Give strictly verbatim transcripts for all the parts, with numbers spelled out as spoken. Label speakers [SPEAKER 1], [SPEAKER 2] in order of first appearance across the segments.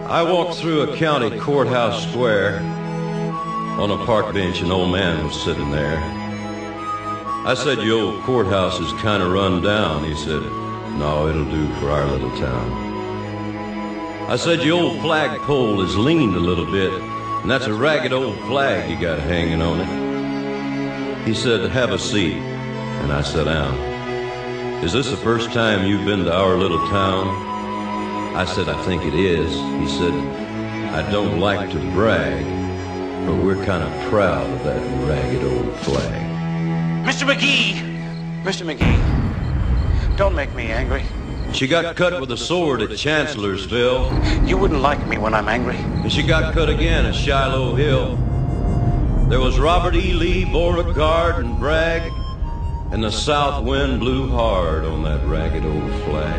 [SPEAKER 1] I walked through a county courthouse square. On a park bench, an old man was sitting there. I said, "Your old courthouse is kind of run down." He said, "No, it'll do for our little town." I said, "Your old flagpole is leaned a little bit, and that's a ragged old flag you got hanging on it." He said, "Have a seat." And I sat down. "Is this the first time you've been to our little town?" I said, "I think it is." He said, "I don't like to brag, but we're kind of proud of that ragged old flag."
[SPEAKER 2] Mister McGee! Mister McGee, don't make me angry.
[SPEAKER 1] She got cut with a sword at Chancellorsville.
[SPEAKER 2] You wouldn't like me when I'm angry.
[SPEAKER 1] And she got cut again at Shiloh Hill. There was Robert E. Lee, Beauregard, and Bragg, and the south wind blew hard on that ragged old flag.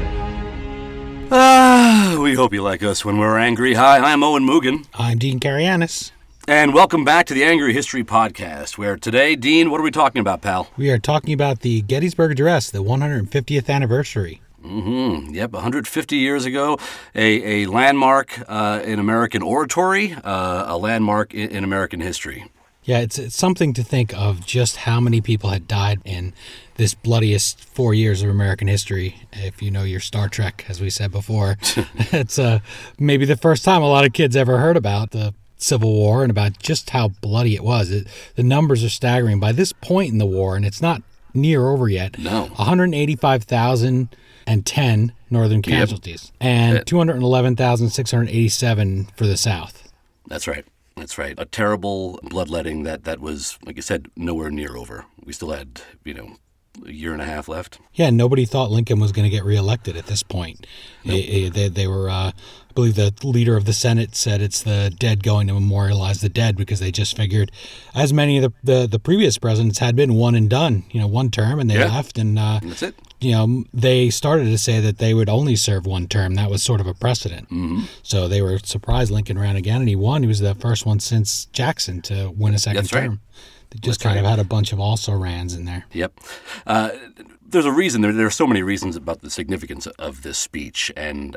[SPEAKER 3] Ah, we hope you like us when we're angry. Hi, I'm Owen Mugen.
[SPEAKER 4] I'm Dean Karayanis.
[SPEAKER 3] And welcome back to the Angry History Podcast, where today, Dean, what are we talking about, pal?
[SPEAKER 4] We are talking about the Gettysburg Address, the one hundred fiftieth anniversary.
[SPEAKER 3] Mm-hmm. Yep, one hundred fifty years ago, a, a landmark uh, in American oratory, uh, a landmark in, in American history.
[SPEAKER 4] Yeah, it's, it's something to think of just how many people had died in this bloodiest four years of American history. If you know your Star Trek, as we said before, it's uh, maybe the first time a lot of kids ever heard about the Civil War and about just how bloody it was. It, the numbers are staggering. By this point in the war, and it's not near over yet,
[SPEAKER 3] no.
[SPEAKER 4] one hundred eighty-five thousand ten Northern casualties, yep. and two hundred eleven thousand six hundred eighty-seven for the South.
[SPEAKER 3] That's right. That's right. A terrible bloodletting that, that was, like I said, nowhere near over. We still had, you know, a year and a half left.
[SPEAKER 4] Yeah, nobody thought Lincoln was going to get reelected at this point. Nope. They, they, they were, uh, I believe the leader of the Senate said it's the dead going to memorialize the dead, because they just figured, as many of the, the, the previous presidents had been, one and done, you know, one term, and they
[SPEAKER 3] yeah.
[SPEAKER 4] left. And, uh,
[SPEAKER 3] that's it.
[SPEAKER 4] You know, they started to say that they would only serve one term. That was sort of a precedent.
[SPEAKER 3] Mm-hmm.
[SPEAKER 4] So they were surprised Lincoln ran again, and he won. He was the first one since Jackson to win a second
[SPEAKER 3] That's
[SPEAKER 4] term.
[SPEAKER 3] Right.
[SPEAKER 4] They just
[SPEAKER 3] That's
[SPEAKER 4] kind
[SPEAKER 3] right.
[SPEAKER 4] of had a bunch of also-rans in there.
[SPEAKER 3] Yep. Uh, there's a reason. There, there are so many reasons about the significance of this speech, and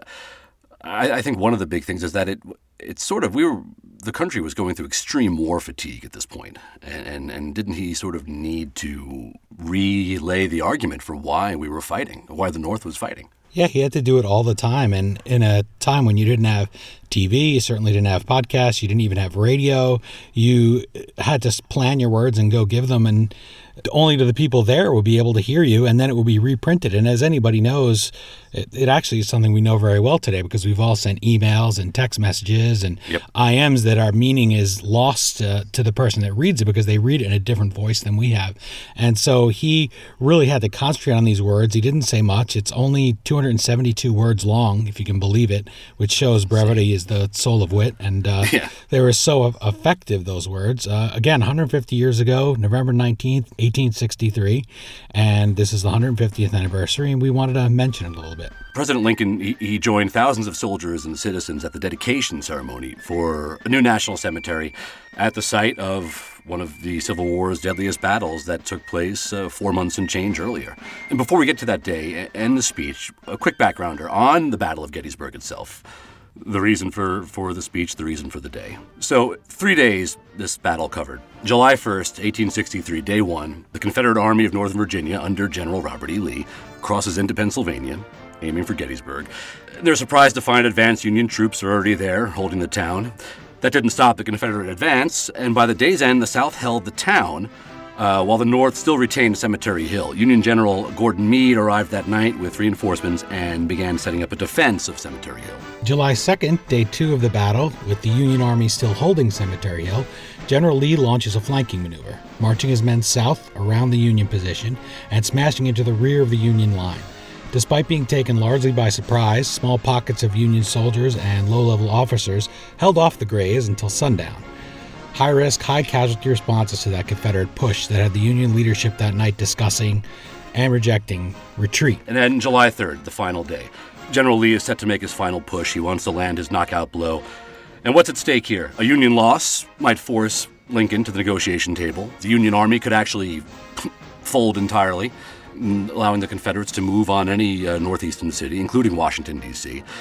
[SPEAKER 3] I, I think one of the big things is that it it's sort of we were the country was going through extreme war fatigue at this point, and, and and didn't he sort of need to relay the argument for why we were fighting, why the North was fighting?
[SPEAKER 4] Yeah, he had to do it all the time, and in a time when you didn't have T V, you certainly didn't have podcasts, you didn't even have radio, you had to plan your words and go give them, and only to the people there would be able to hear you, and then it will be reprinted. And as anybody knows, it, it actually is something we know very well today, because we've all sent emails and text messages and
[SPEAKER 3] yep.
[SPEAKER 4] I Ms that our meaning is lost uh, to the person that reads it, because they read it in a different voice than we have. And so he really had to concentrate on these words. He didn't say much. It's only two hundred seventy-two words long, if you can believe it, which shows brevity is the soul of wit. And uh,
[SPEAKER 3] yeah.
[SPEAKER 4] they were so effective, those words. Uh, again, one hundred fifty years ago, November nineteenth, eighteen sixty-three, and this is the one hundred fiftieth anniversary, and we wanted to mention it a little bit.
[SPEAKER 3] President Lincoln, he, he joined thousands of soldiers and citizens at the dedication ceremony for a new national cemetery at the site of one of the Civil War's deadliest battles that took place uh, four months and change earlier. And before we get to that day and the speech, a quick backgrounder on the Battle of Gettysburg itself. The reason for, for the speech, the reason for the day. So, three days this battle covered. July first, eighteen sixty-three, day one, the Confederate Army of Northern Virginia under General Robert E. Lee crosses into Pennsylvania, aiming for Gettysburg. They're surprised to find advanced Union troops are already there, holding the town. That didn't stop the Confederate advance, and by the day's end, the South held the town, Uh, while the North still retained Cemetery Hill. Union General Gordon Meade arrived that night with reinforcements and began setting up a defense of Cemetery Hill.
[SPEAKER 4] July second, day two of the battle, with the Union Army still holding Cemetery Hill, General Lee launches a flanking maneuver, marching his men south around the Union position and smashing into the rear of the Union line. Despite being taken largely by surprise, small pockets of Union soldiers and low-level officers held off the Grays until sundown. High-risk, high-casualty responses to that Confederate push that had the Union leadership that night discussing and rejecting retreat.
[SPEAKER 3] And then July third, the final day. General Lee is set to make his final push. He wants to land his knockout blow. And what's at stake here? A Union loss might force Lincoln to the negotiation table. The Union Army could actually fold entirely, allowing the Confederates to move on any uh, northeastern city, including Washington, D C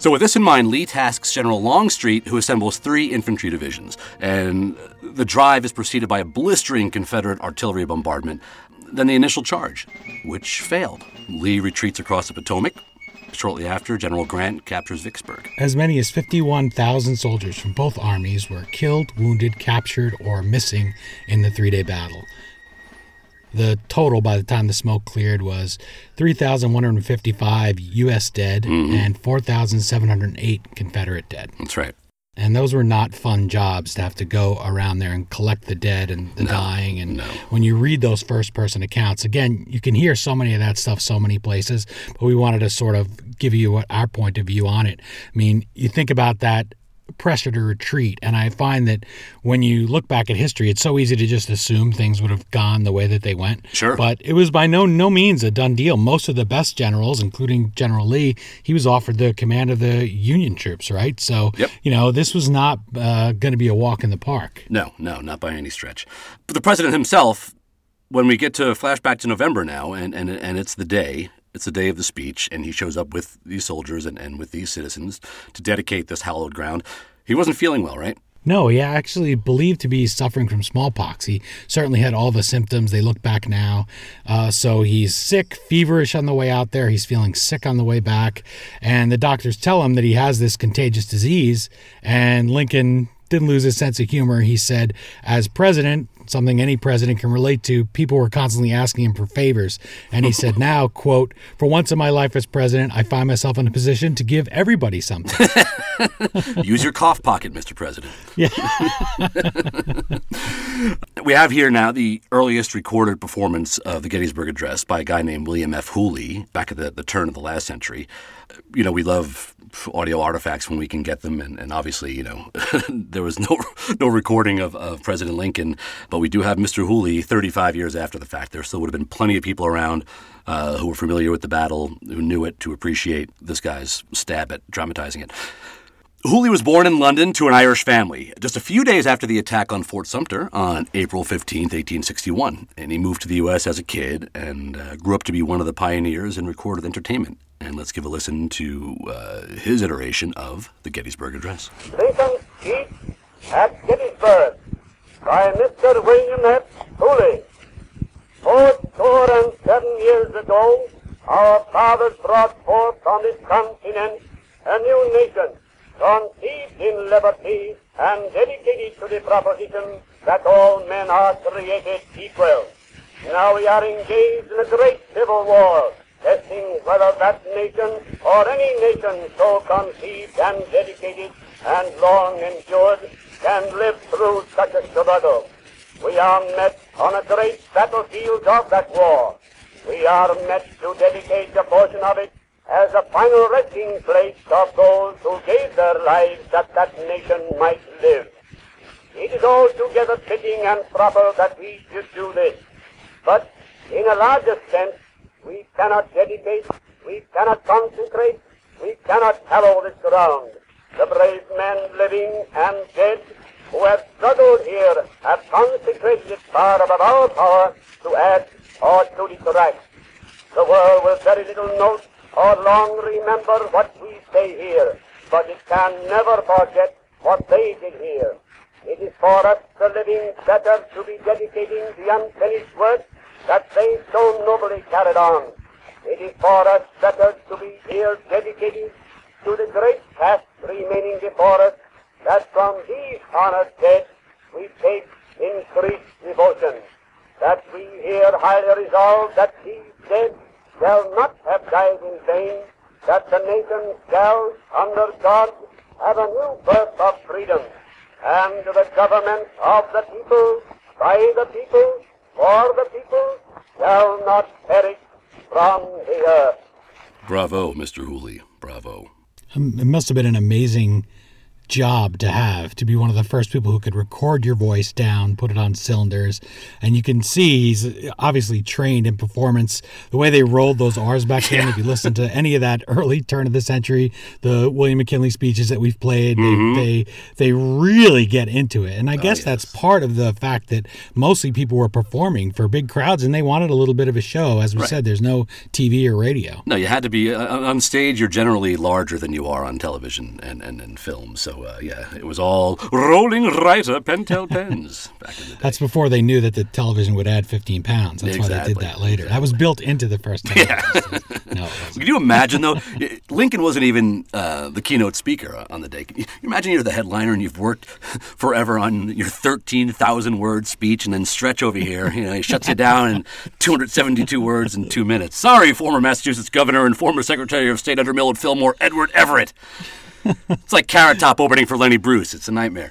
[SPEAKER 3] So with this in mind, Lee tasks General Longstreet, who assembles three infantry divisions, and the drive is preceded by a blistering Confederate artillery bombardment, then the initial charge, which failed. Lee retreats across the Potomac. Shortly after, General Grant captures Vicksburg.
[SPEAKER 4] As many as fifty-one thousand soldiers from both armies were killed, wounded, captured, or missing in the three-day battle. The total, by the time the smoke cleared, was three thousand one hundred fifty-five U S dead mm-hmm. and four thousand seven hundred eight Confederate dead.
[SPEAKER 3] That's right.
[SPEAKER 4] And those were not fun jobs to have to go around there and collect the dead and the
[SPEAKER 3] no,
[SPEAKER 4] dying. And
[SPEAKER 3] no.
[SPEAKER 4] when you read those first-person accounts, again, you can hear so many of that stuff so many places, but we wanted to sort of give you what our point of view on it. I mean, you think about that pressure to retreat, and I find that when you look back at history, it's so easy to just assume things would have gone the way that they went.
[SPEAKER 3] Sure.
[SPEAKER 4] But it was by no no means a done deal. Most of the best generals, including General Lee, he was offered the command of the Union troops, right? So,
[SPEAKER 3] yep.
[SPEAKER 4] you know, this was not uh, going to be a walk in the park.
[SPEAKER 3] No, no, not by any stretch. But the president himself, when we get to flashback to November now, and, and, and it's the day, It's the day of the speech, and he shows up with these soldiers and, and with these citizens to dedicate this hallowed ground. He wasn't feeling well, right?
[SPEAKER 4] No, he actually believed to be suffering from smallpox. He certainly had all the symptoms. They look back now. Uh, so he's sick, feverish on the way out there. He's feeling sick on the way back. And the doctors tell him that he has this contagious disease. And Lincoln didn't lose his sense of humor. He said, as president, something any president can relate to, people were constantly asking him for favors. And he said, now, quote, for once in my life as president, I find myself in a position to give everybody something.
[SPEAKER 3] Use your cough pocket, Mister President.
[SPEAKER 4] Yeah.
[SPEAKER 3] We have here now the earliest recorded performance of the Gettysburg Address by a guy named William F. Hooley back at the, the turn of the last century. You know, we love audio artifacts when we can get them, and, and obviously, you know, there was no no recording of, of President Lincoln, but we do have Mister Hooley thirty-five years after the fact. There still would have been plenty of people around uh, who were familiar with the battle, who knew it, to appreciate this guy's stab at dramatizing it. Hooley was born in London to an Irish family just a few days after the attack on Fort Sumter on April fifteenth, eighteen sixty-one. And he moved to the U S as a kid and uh, grew up to be one of the pioneers in recorded entertainment. And let's give a listen to uh, his iteration of the Gettysburg Address.
[SPEAKER 5] Lincoln's Speech at Gettysburg by Mister William F. Hooley. Four score and seven years ago, our fathers brought forth on this continent a new nation, conceived in liberty and dedicated to the proposition that all men are created equal. Now we are engaged in a great civil war, testing whether that nation or any nation so conceived and dedicated and long endured can live through such a struggle. We are met on a great battlefield of that war. We are met to dedicate a portion of it as a final resting place of those who gave their lives that that nation might live. It is altogether fitting and proper that we should do this. But in a larger sense, we cannot dedicate, we cannot consecrate, we cannot hallow this ground. The brave men living and dead who have struggled here have consecrated it far above our power to add or to detract. The world will very little note or long remember what we say here, but it can never forget what they did here. It is for us, the living, better to be dedicating the unfinished work that they so nobly carried on. It is for us better to be here dedicated to the great task remaining before us, that from these honored dead we take increased devotion, that we here highly resolve that these dead shall not have died in vain, that the nation shall, under God, have a new birth of freedom, and the government of the people, by the people, for the people, shall not perish from the earth.
[SPEAKER 3] Bravo, Mister Hooley. Bravo.
[SPEAKER 4] Um, it must have been an amazing job to have, to be one of the first people who could record your voice down, put it on cylinders. And you can see he's obviously trained in performance. The way they rolled those R's back then, if you listen to any of that early turn of the century, the William McKinley speeches that we've played, mm-hmm. they, they they really get into it. And I guess oh, yes. that's part of the fact that mostly people were performing for big crowds and they wanted a little bit of a show. As we right. said, there's no T V or radio.
[SPEAKER 3] No, you had to be uh, on stage. You're generally larger than you are on television and, and, and film. So, uh, yeah, it was all rolling writer Pentel pens back in the day.
[SPEAKER 4] That's before they knew that the television would add fifteen pounds. That's exactly. why they did that later. Exactly. That was built into the first television. Yeah. No,
[SPEAKER 3] Can you imagine, though? Lincoln wasn't even uh, the keynote speaker on the day. Can you imagine you're the headliner and you've worked forever on your thirteen thousand word speech, and then Stretch over here, you know, he shuts you down in two hundred seventy-two words in two minutes. Sorry, former Massachusetts governor and former Secretary of State under Millard Fillmore, Edward Everett. It's like Carrot Top opening for Lenny Bruce. It's a nightmare.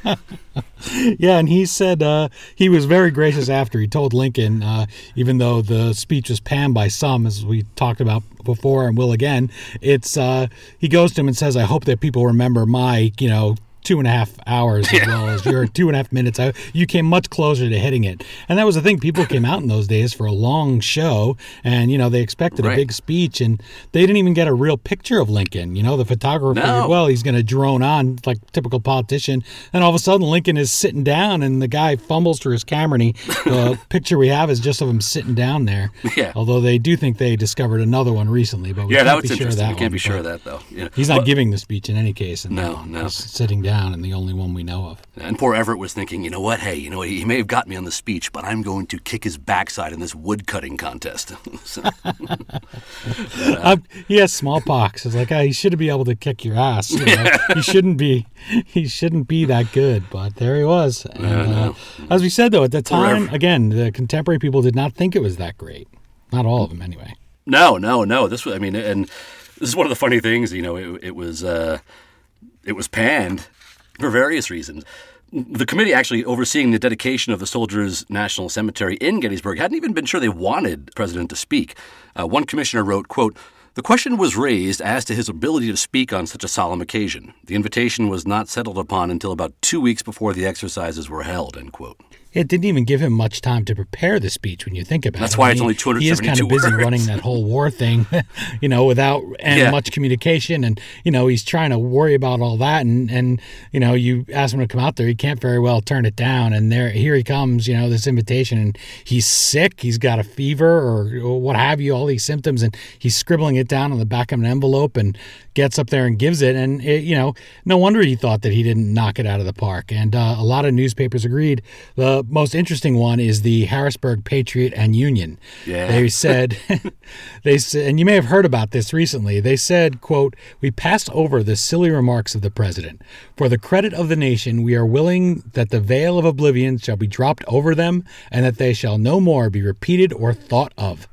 [SPEAKER 4] Yeah, and he said uh, he was very gracious after. He told Lincoln, uh, even though the speech was panned by some, as we talked about before and will again, it's uh, he goes to him and says, I hope that people remember my, you know, two and a half hours as well as your two and a half minutes. I, you came much closer to hitting it. And that was the thing. People came out in those days for a long show and, you know, they expected right. a big speech and they didn't even get a real picture of Lincoln. You know, the photographer
[SPEAKER 3] no.
[SPEAKER 4] figured, well, he's going to drone on like typical politician. And all of a sudden Lincoln is sitting down and the guy fumbles for his camera and he, the picture we have is just of him sitting down there.
[SPEAKER 3] Yeah.
[SPEAKER 4] Although they do think they discovered another one recently, but we
[SPEAKER 3] yeah,
[SPEAKER 4] can't
[SPEAKER 3] that was
[SPEAKER 4] be sure
[SPEAKER 3] interesting.
[SPEAKER 4] of that
[SPEAKER 3] we can't
[SPEAKER 4] one,
[SPEAKER 3] be sure of that, though.
[SPEAKER 4] Yeah. He's not well, giving the speech in any case. And
[SPEAKER 3] no, no.
[SPEAKER 4] He's sitting down. And the only one we know of.
[SPEAKER 3] And poor Everett was thinking, you know what, hey, you know what, he may have got me on the speech, but I'm going to kick his backside in this wood-cutting contest. so, but, uh,
[SPEAKER 4] um, he has smallpox. It's like, oh, he should be able to kick your ass. You know? he shouldn't be he shouldn't be that good, but there he was. And,
[SPEAKER 3] yeah, no.
[SPEAKER 4] uh, as we said, though, at the time, again, the contemporary people did not think it was that great. Not all of them, anyway.
[SPEAKER 3] No, no, no. This was, I mean, and this is one of the funny things, you know, it, it was... Uh, It was panned for various reasons. The committee actually overseeing the dedication of the Soldiers' National Cemetery in Gettysburg hadn't even been sure they wanted the president to speak. Uh, one commissioner wrote, quote, "The question was raised as to his ability to speak on such a solemn occasion. The invitation was not settled upon until about two weeks before the exercises were held," end quote.
[SPEAKER 4] It didn't even give him much time to prepare the speech when you think about
[SPEAKER 3] That's
[SPEAKER 4] it.
[SPEAKER 3] why
[SPEAKER 4] I
[SPEAKER 3] it's
[SPEAKER 4] mean,
[SPEAKER 3] only two hundred seventy-two
[SPEAKER 4] words. He is kind of busy
[SPEAKER 3] words.
[SPEAKER 4] running that whole war thing, you know, without and
[SPEAKER 3] yeah.
[SPEAKER 4] much communication. And, you know, he's trying to worry about all that. And, and, you know, you ask him to come out there, he can't very well turn it down. And there, here he comes, you know, this invitation. And he's sick. He's got a fever or, or what have you, all these symptoms. And he's scribbling it down on the back of an envelope and gets up there and gives it. And, it, you know, no wonder he thought that he didn't knock it out of the park. And uh, a lot of newspapers agreed. The most interesting one is the Harrisburg Patriot and Union.
[SPEAKER 3] Yeah.
[SPEAKER 4] They said, they said, and you may have heard about this recently, they said, quote, "We passed over the silly remarks of the president. For the credit of the nation, we are willing that the veil of oblivion shall be dropped over them and that they shall no more be repeated or thought of."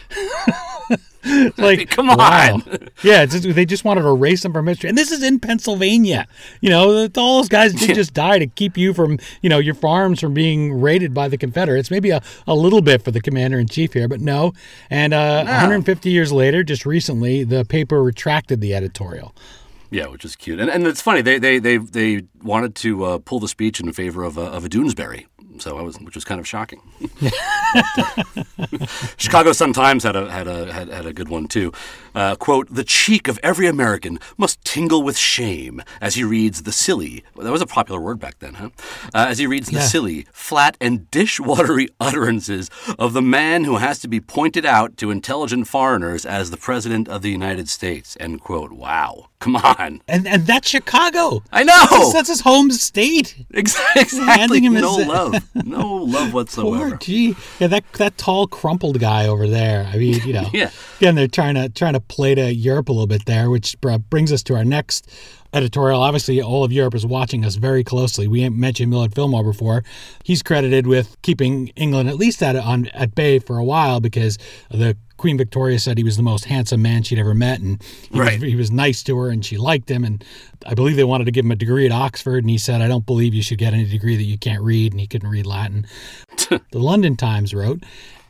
[SPEAKER 4] Like,
[SPEAKER 3] come on.
[SPEAKER 4] Wow. Yeah, it's just, they just wanted to erase them from history. And this is in Pennsylvania. You know, all those guys did just die to keep you from, you know, your farms from being raided by the Confederates. Maybe a, a little bit for the commander-in-chief here, but no. And uh, no. one hundred fifty years later, just recently, the paper retracted the editorial.
[SPEAKER 3] Yeah, which is cute. And and it's funny, they they they, they wanted to uh, pull the speech in favor of a, of a Doonesbury. So I was, which was kind of shocking. but, uh, Chicago Sun-Times had a had a had, had a good one too. Uh, quote: "The cheek of every American must tingle with shame as he reads the silly." Well, that was a popular word back then, huh? Uh, as he reads the yeah. silly, flat, and dishwatery utterances of the man who has to be pointed out to intelligent foreigners as the President of the United States. End quote. Wow. Come on.
[SPEAKER 4] And and that's Chicago.
[SPEAKER 3] I know.
[SPEAKER 4] That's his, that's his home state.
[SPEAKER 3] Exactly. No his, love. No love whatsoever.
[SPEAKER 4] Poor gee. Yeah, that that tall, crumpled guy over there. I mean, you know.
[SPEAKER 3] yeah.
[SPEAKER 4] Again, they're trying to trying to play to Europe a little bit there, which brings us to our next editorial. Obviously, all of Europe is watching us very closely. We mentioned Millard Fillmore before. He's credited with keeping England at least at on at bay for a while because the Queen Victoria said he was the most handsome man she'd ever met, and he,
[SPEAKER 3] right.
[SPEAKER 4] was, he was nice to her, and she liked him. And I believe they wanted to give him a degree at Oxford, and he said, "I don't believe you should get any degree that you can't read," and he couldn't read Latin. The London Times wrote,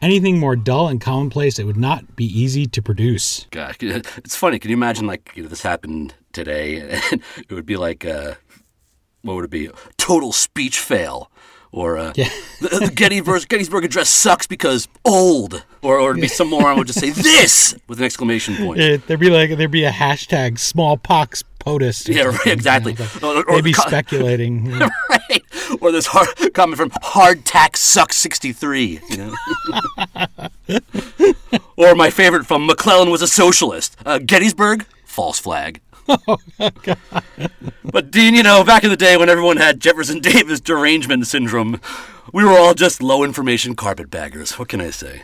[SPEAKER 4] anything more dull and commonplace, it would not be easy to produce.
[SPEAKER 3] God, it's funny. Can you imagine, like, you know, this happened today, and it would be like, uh, what would it be? Total speech fail. Or uh,
[SPEAKER 4] Yeah.
[SPEAKER 3] the, the Gettysburg, Gettysburg Address sucks because old. Or, or it'd be some moron would just say, this! With an exclamation point.
[SPEAKER 4] It, there'd be like there'd be a hashtag smallpox POTUS. or
[SPEAKER 3] Yeah, right,
[SPEAKER 4] something,
[SPEAKER 3] exactly.
[SPEAKER 4] you know, like,
[SPEAKER 3] Or- or
[SPEAKER 4] they'd be
[SPEAKER 3] co-
[SPEAKER 4] speculating. you know.
[SPEAKER 3] Right. Or this hard comment from Hardtack Sucks sixty-three. You know? Or my favorite from McClellan was a socialist. Uh, Gettysburg, false flag. But Dean, you know, back in the day when everyone had Jefferson Davis derangement syndrome, we were all just low information carpetbaggers. What can I say?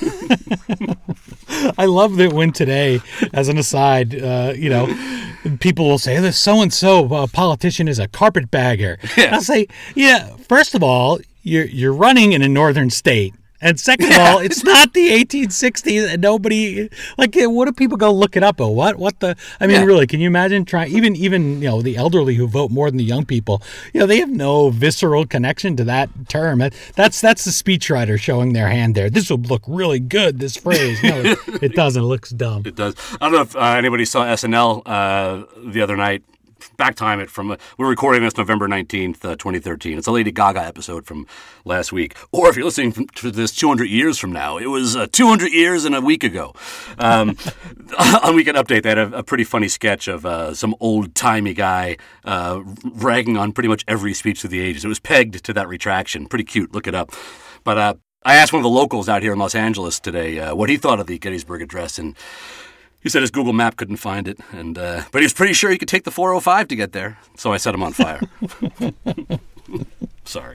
[SPEAKER 4] I love that when today, as an aside, uh, you know, people will say, this so-and-so uh, politician is a carpetbagger.
[SPEAKER 3] Yeah.
[SPEAKER 4] I'll say, yeah, first of all, you're, you're running in a northern state. And second of all, it's not the eighteen sixties, and nobody, like, what do people go look it up? Or what? What the? I mean,
[SPEAKER 3] Yeah.
[SPEAKER 4] really, can you imagine trying? Even, even you know, the elderly who vote more than the young people, you know, they have no visceral connection to that term. That- That's that's the speechwriter showing their hand there. This will look really good. This phrase, no, it, it doesn't. It looks dumb.
[SPEAKER 3] It does. I don't know if uh, anybody saw S N L uh, the other night. Back time it from, uh, we're recording this November nineteenth, uh, twenty thirteen. It's a Lady Gaga episode from last week. Or if you're listening from, to this two hundred years from now, it was uh, two hundred years and a week ago. Um, on Weekend Update, they had a, a pretty funny sketch of uh, some old-timey guy uh, ragging on pretty much every speech through the ages. It was pegged to that retraction. Pretty cute. Look it up. But uh, I asked one of the locals out here in Los Angeles today uh, what he thought of the Gettysburg Address, and he said his Google map couldn't find it, and uh, but he was pretty sure he could take the four oh five to get there. So I set him on fire. Sorry.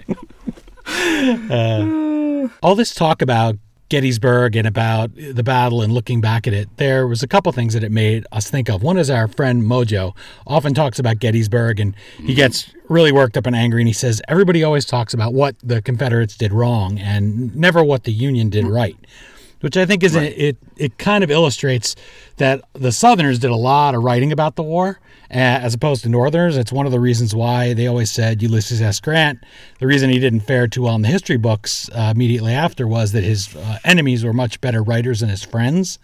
[SPEAKER 4] Uh, all this talk about Gettysburg and about the battle and looking back at it, there was a couple things that it made us think of. One is our friend Mojo often talks about Gettysburg, and he gets really worked up and angry, and he says everybody always talks about what the Confederates did wrong and never what the Union did right. Which I think is
[SPEAKER 3] Right.
[SPEAKER 4] it, it. It kind of illustrates that the Southerners did a lot of writing about the war, uh, as opposed to Northerners. It's one of the reasons why they always said Ulysses S. Grant. The reason he didn't fare too well in the history books uh, immediately after was that his uh, enemies were much better writers than his friends.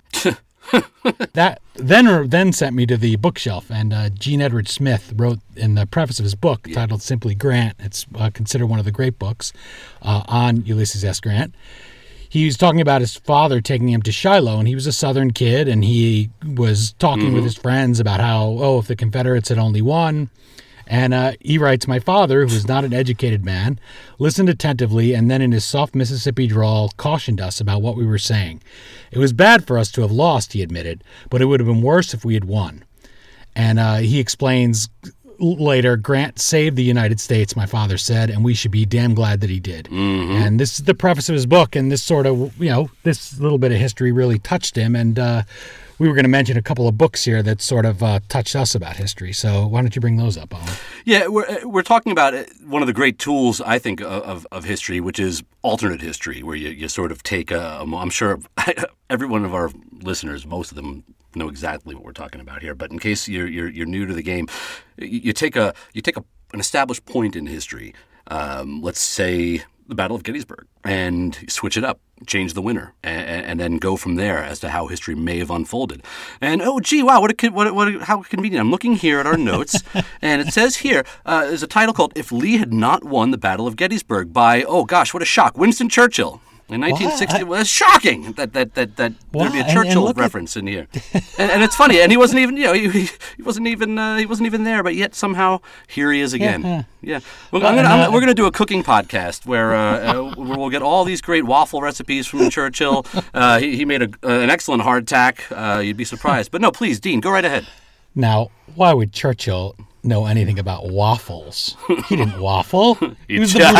[SPEAKER 4] That then then sent me to the bookshelf, and uh, Gene Edward Smith wrote in the preface of his book titled simply Grant. It's uh, considered one of the great books uh, on Ulysses S. Grant. He was talking about his father taking him to Shiloh, and he was a Southern kid, and he was talking
[SPEAKER 3] Mm-hmm.
[SPEAKER 4] with his friends about how, oh, if the Confederates had only won. And uh, he writes, my father, who was not an educated man, listened attentively, and then in his soft Mississippi drawl cautioned us about what we were saying. It was bad for us to have lost, he admitted, but it would have been worse if we had won. And uh, he explains later, Grant saved the United States, my father said, and we should be damn glad that he did.
[SPEAKER 3] Mm-hmm.
[SPEAKER 4] And this is the preface of his book, and this sort of, you know, this little bit of history really touched him. And uh, we were going to mention a couple of books here that sort of uh, touched us about history. So why don't you bring those up, Owen?
[SPEAKER 3] Yeah, we're we're talking about one of the great tools, I think, of of history, which is alternate history, where you, you sort of take a. I'm sure every one of our listeners, most of them, know exactly what we're talking about here. But in case you're you're, you're new to the game, you, you take a you take a, an established point in history. Um, let's say the Battle of Gettysburg, and switch it up, change the winner, and, and then go from there as to how history may have unfolded. And oh, gee, wow, what a what, what a, how convenient! I'm looking here at our notes, and it says here uh, there's a title called "If Lee Had Not Won the Battle of Gettysburg" by oh gosh, what a shock, Winston Churchill. In nineteen sixty, well, it's shocking that that that, that there'd be a
[SPEAKER 4] And- and
[SPEAKER 3] Churchill
[SPEAKER 4] look at-
[SPEAKER 3] reference in here, and, and it's funny. And he wasn't even, you know, he, he he wasn't even uh, he wasn't even there, but yet somehow here he is again.
[SPEAKER 4] Yeah.
[SPEAKER 3] Yeah, well, I'm gonna, I'm, we're gonna do a cooking podcast where, uh, uh, where we'll get all these great waffle recipes from Churchill. Uh, he, he made a, uh, an excellent hardtack. Uh, you'd be surprised, but no, please, Dean, go right ahead.
[SPEAKER 4] Now, why would Churchill know anything about waffles? He didn't waffle. He was the British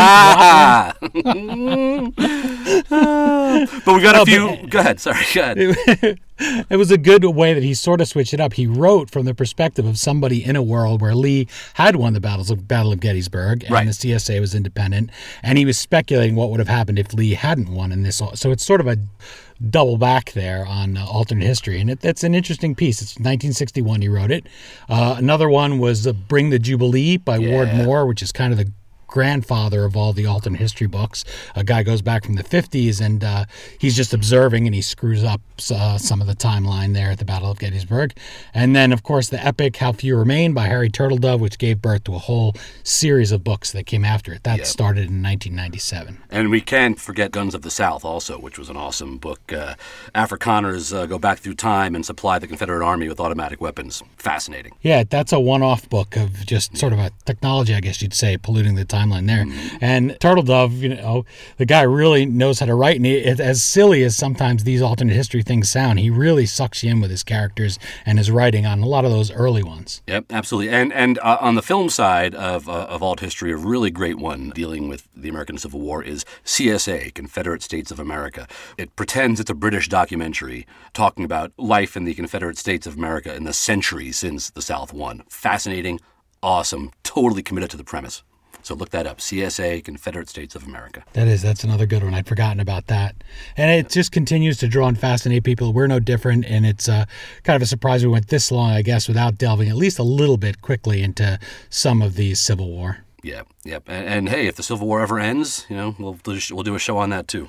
[SPEAKER 4] waffler.
[SPEAKER 3] But we got a
[SPEAKER 4] Oh,
[SPEAKER 3] few.
[SPEAKER 4] but-
[SPEAKER 3] Go ahead. Sorry. Go ahead.
[SPEAKER 4] It was a good way that he sort of switched it up. He wrote from the perspective of somebody in a world where Lee had won the battles of Battle of Gettysburg, and
[SPEAKER 3] Right.
[SPEAKER 4] the C S A was independent, and he was speculating what would have happened if Lee hadn't won in this. So it's sort of a double back there on uh, alternate history, and it, that's an interesting piece. It's nineteen sixty-one he wrote it. Uh, another one was uh, Bring the Jubilee by Ward
[SPEAKER 3] Yeah.
[SPEAKER 4] Moore, which is kind of the grandfather of all the alternate history books. A guy goes back from the fifties, and uh, he's just observing, and he screws up uh, some of the timeline there at the Battle of Gettysburg. And then, of course, the epic How Few Remain by Harry Turtledove, which gave birth to a whole series of books that came after it. That yeah. started in nineteen ninety-seven.
[SPEAKER 3] And we can't forget Guns of the South also, which was an awesome book. Uh, Afrikaners uh, go back through time and supply the Confederate Army with automatic weapons. Fascinating.
[SPEAKER 4] Yeah, that's a one-off book of just sort of a technology, I guess you'd say, polluting the timeline there. Mm. And Turtledove, you know, the guy really knows how to write, and it, as silly as sometimes these alternate history things sound, he really sucks you in with his characters and his writing on a lot of those early ones.
[SPEAKER 3] Yep, absolutely. And and uh, on the film side of uh, of alt history, a really great one dealing with the American Civil War is C S A, Confederate States of America. It pretends it's a British documentary talking about life in the Confederate States of America in the century since the South won. Fascinating, awesome, totally committed to the premise. So look that up, C S A, Confederate States of America.
[SPEAKER 4] That is, that's another good one. I'd forgotten about that. And it just continues to draw and fascinate people. We're no different, and it's uh, kind of a surprise we went this long, I guess, without delving at least a little bit quickly into some of the Civil War.
[SPEAKER 3] Yeah, yep. And, and hey, if the Civil War ever ends, you know, we'll do, we'll do a show on that too.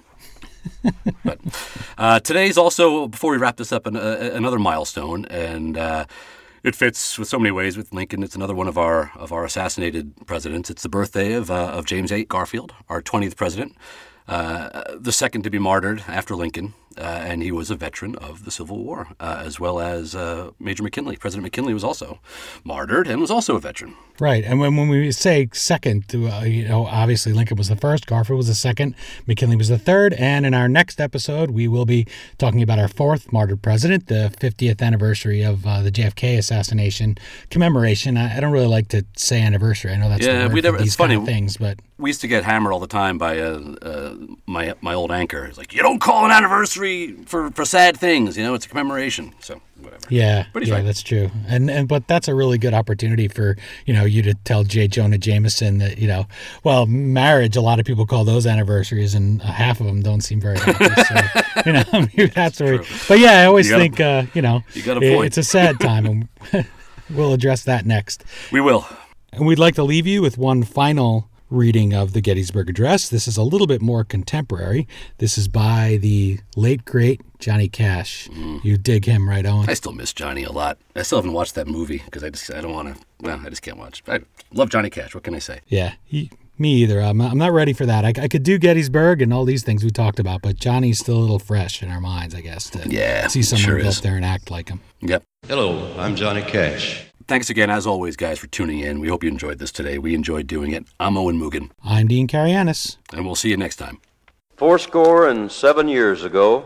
[SPEAKER 3] But uh, today's also, before we wrap this up, an, uh, another milestone, and uh, it fits with so many ways with Lincoln. It's another one of our of our assassinated presidents. It's the birthday of uh, of James A. Garfield, our twentieth president, uh, the second to be martyred after Lincoln. Uh, and he was a veteran of the Civil War, uh, as well as uh, Major McKinley. President McKinley was also martyred and was also a veteran.
[SPEAKER 4] Right. And when, when we say second, uh, you know, obviously Lincoln was the first, Garfield was the second, McKinley was the third. And in our next episode, we will be talking about our fourth martyred president, the fiftieth anniversary of uh, the J F K assassination commemoration. I, I don't really like to say anniversary. I know that's
[SPEAKER 3] yeah,
[SPEAKER 4] the word
[SPEAKER 3] we never,
[SPEAKER 4] for these
[SPEAKER 3] it's funny.
[SPEAKER 4] kind of things, but
[SPEAKER 3] we used to get hammered all the time by uh, uh, my my old anchor. He's like, you don't call an anniversary for, for sad things, you know, it's a commemoration. So whatever.
[SPEAKER 4] Yeah,
[SPEAKER 3] but he's
[SPEAKER 4] yeah,
[SPEAKER 3] right.
[SPEAKER 4] That's true. And and but that's a really good opportunity for, you know, you to tell J. Jonah Jameson that, you know, well, marriage, a lot of people call those anniversaries, and half of them don't seem very happy. So, you know, maybe that's where. We, but yeah, I always
[SPEAKER 3] you
[SPEAKER 4] think, a, uh, you know,
[SPEAKER 3] you got a point.
[SPEAKER 4] It's a sad time, and we'll address that next.
[SPEAKER 3] We will.
[SPEAKER 4] And we'd like to leave you with one final reading of the Gettysburg Address. This is a little bit more contemporary. This is by the late, great Johnny Cash. Mm. You dig him, right, Owen?
[SPEAKER 3] I still miss Johnny a lot. I still haven't watched that movie because I just I don't want to. Well, I just can't watch. I love Johnny Cash. What can I say?
[SPEAKER 4] Yeah, he, me either. I'm not, I'm not ready for that. I, I could do Gettysburg and all these things we talked about, but Johnny's still a little fresh in our minds, I guess, to
[SPEAKER 3] yeah,
[SPEAKER 4] see someone
[SPEAKER 3] sure
[SPEAKER 4] go
[SPEAKER 3] is.
[SPEAKER 4] up there and act like him.
[SPEAKER 3] Yep.
[SPEAKER 1] Hello, I'm Johnny Cash.
[SPEAKER 3] Thanks again, as always, guys, for tuning in. We hope you enjoyed this today. We enjoyed doing it. I'm Owen Mugen.
[SPEAKER 4] I'm Dean Karayanis.
[SPEAKER 3] And we'll see you next time.
[SPEAKER 6] Fourscore and seven years ago,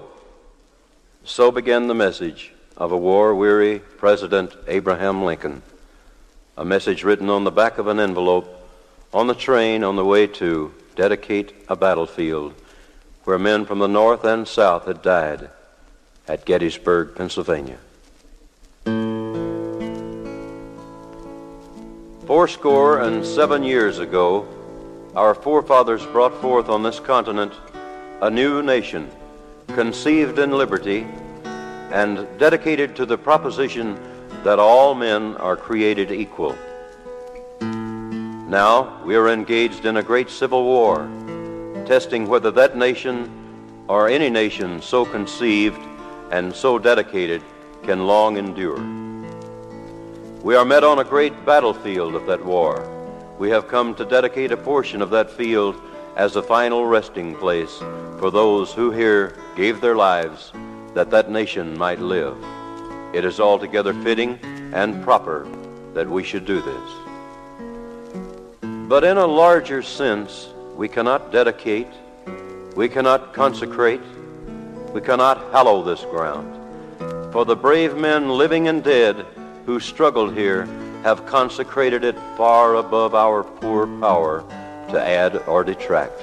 [SPEAKER 6] so began the message of a war-weary President Abraham Lincoln. A message written on the back of an envelope on the train on the way to dedicate a battlefield where men from the North and South had died at Gettysburg, Pennsylvania. Fourscore and seven years ago, our forefathers brought forth on this continent a new nation, conceived in liberty and dedicated to the proposition that all men are created equal. Now we are engaged in a great civil war, testing whether that nation or any nation so conceived and so dedicated can long endure. We are met on a great battlefield of that war. We have come to dedicate a portion of that field as a final resting place for those who here gave their lives that that nation might live. It is altogether fitting and proper that we should do this. But in a larger sense, we cannot dedicate, we cannot consecrate, we cannot hallow this ground. For the brave men living and dead who struggled here have consecrated it far above our poor power to add or detract.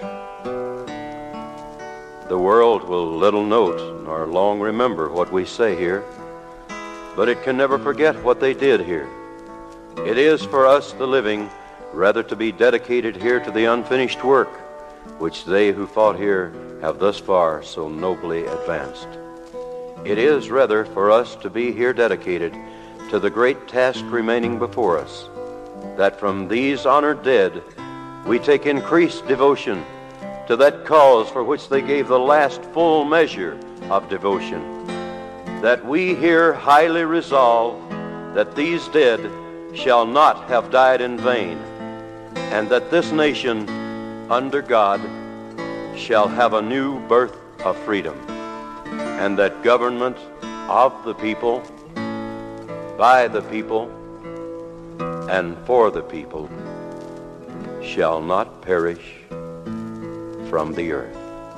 [SPEAKER 6] The world will little note nor long remember what we say here, but it can never forget what they did here. It is for us, the living, rather to be dedicated here to the unfinished work which they who fought here have thus far so nobly advanced. It is rather for us to be here dedicated to the great task remaining before us, that from these honored dead we take increased devotion to that cause for which they gave the last full measure of devotion, that we here highly resolve that these dead shall not have died in vain, and that this nation, under God, shall have a new birth of freedom, and that government of the people, by the people, and for the people shall not perish from the earth.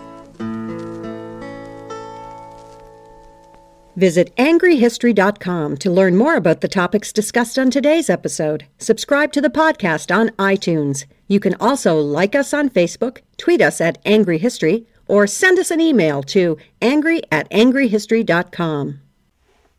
[SPEAKER 7] Visit angry history dot com to learn more about the topics discussed on today's episode. Subscribe to the podcast on iTunes. You can also like us on Facebook, tweet us at Angry History, or send us an email to angry at angry history dot com.